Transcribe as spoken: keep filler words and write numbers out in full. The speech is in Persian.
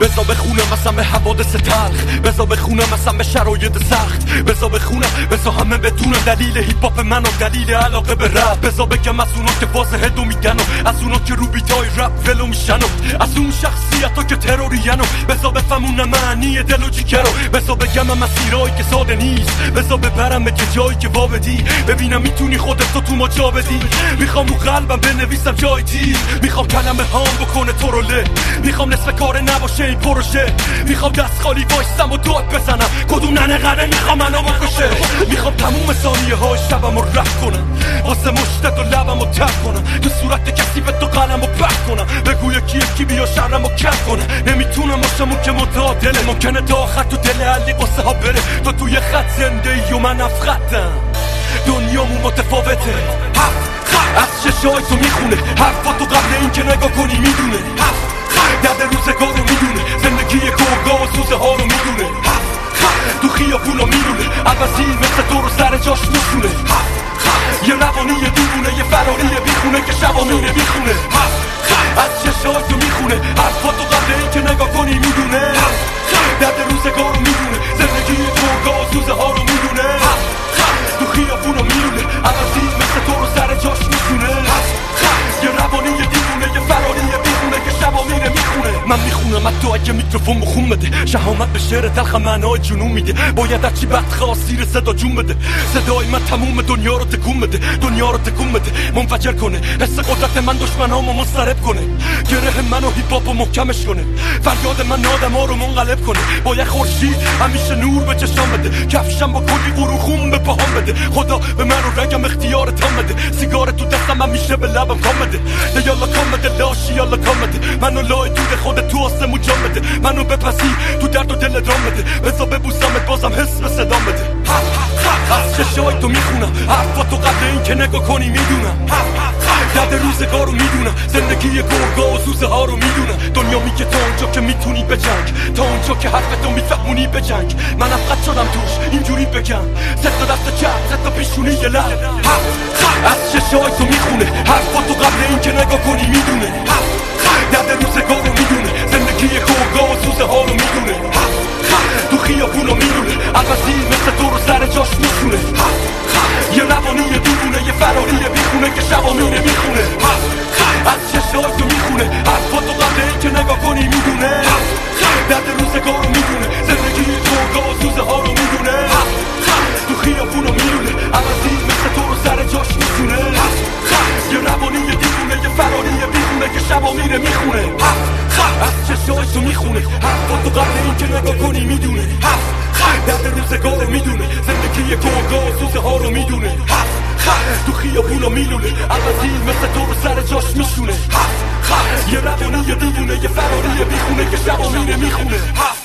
بزا بخونم اصلا به حوادث تلخ، بزا بخونم اصلا به شرایط سخت، بزا بخونم بزا همه بدونم دلیل هیپ هاپ من و دلیل علاقه به رپ، بزا بگم از اونا که واضح دو میگن و از اونا که رو بیتای رپ ولو میشن و از اون شخصیت ها که ترورین و بزا بفهمونم معنی دل و جیگر و بزا بگم هم مسیرهایی که ساده نیست، بزا ببرم به جایی که وابدی ببینم میتونی خودت تو تو ما جا بدی. میخوام رو قلبم بنویسم جای تیر، میخوام کلمه هام بکنه تو رو له، میخوام نصف کار نباشه این پروژه، میخوام دست خالی وایستم و داد بزنم کدوم ننه میخوام منو بکشه، میخوام تموم ثانیه های شبم رو رفت کنم واسه مشتت و لبم رو تف کنم تو صورت کسی به تو قلم رو پخت کنم بگو یکی یکی بیا شرم رو کف کنم. نمیتونم باشم که متعادله، ممکنه تا آخر تو دل علی قصه ها بره، تو توی خط زنده ای و من افخطم دنیامون متفاوته. از چشای تو میخونه حرفا تو قبل این که نگاه کنی میدونه، درد روزگار رو میدونه زندگی گرگا و سوزه ها رو میدونه، تو خیابونا میدونه عوضی مثل تو رو سر جاش میشونه، یه روانی دیوونه یه فراری بیخونه که شبا میره میخونه. از چشای تو میخونه حرفا تو قبل این که نگاه کنی میدونه، درد روزگار رو میدونه زندگی گرگا و سوزه ها رو میدونه، تو خیابونا میدونه عوضی مثل تو رو سر جاش میشونه، یه روانی دیوونه یه فراری بیخونه که شبا میره میخونه. من میخونم حتی اگه میکروفون بخون بده، شهامت به شعر تلخ معنای جنون میده، باید هرچی بد خواست زیر صدا جون بده، صدای من تموم دنیا رو تکون بده، دنیا رو تکون بده منفجر کنه، حس قدرت من دشمنامو مضطرب کنه، گره منو هیپ هاپو محکمش کنه، فریاد من آدما رو منقلب کنه، باید خورشید همیشه نور به چشام بده، کفشم با کلی قروخون به پاهام بده، خدا به من رو رگم اختیار تام بده، سیگار تو دستم همیشه به لبم کام بده، یالا کام بده لاشی یالا کام بده، منو لای دود خودت تو آسمون جام بده، منو بپذیر تو درد و دل درام بده، بزا ببوسمت بازم حس به صدام بده. از چشای تو میخونم حرفا تو قبل این که نگاه کنی میدونم، درد روزگار رو میدونم زندگی گرگا و سوزه ها رو میدونم، دنیا میگه تا اونجا که میتونی بجنگ، تا اونجا که حرفتو میفهمونی بجنگ، من افقط شدم توش اینجوری بگم زد تا دست چپ زد تا پیشونی یه لب. از چشای تو میخونه حرفا تو قبل این که نگاه کنی میدونه، درد روزگار رو میدونه زندگی گرگا و سوزه ها رو میدونه، تو خیابونا میدونه عوضی مثل تو رو سر جاش میشونه، یه روانی دیوونه یه فراری بیخونه که شبا میره میخونه. از چشای تو میخونه حرفا تو قبل این که نگاه کنی میدونه، درد روزگار رو میدونه زندگی گرگا و سوزه ها رو میدونه، تو خیابونا میدونه عوضی مثل تو رو سر جاش میشونه، یه روانی دیوونه یه فراری بیخونه که شبا میره میخونه. از چشای تو میخونه حرفا تو قبل این که نگاه کنی میدونه، درد روزگار رو میدونه زندگی گرگا و سوزه ها رو میدونه، تو خیابونا میلونه عوضی مثل تو رو سر جاش میشونه، یه روانی دیوونه یه فراری بیخونه که شبا میره میخونه.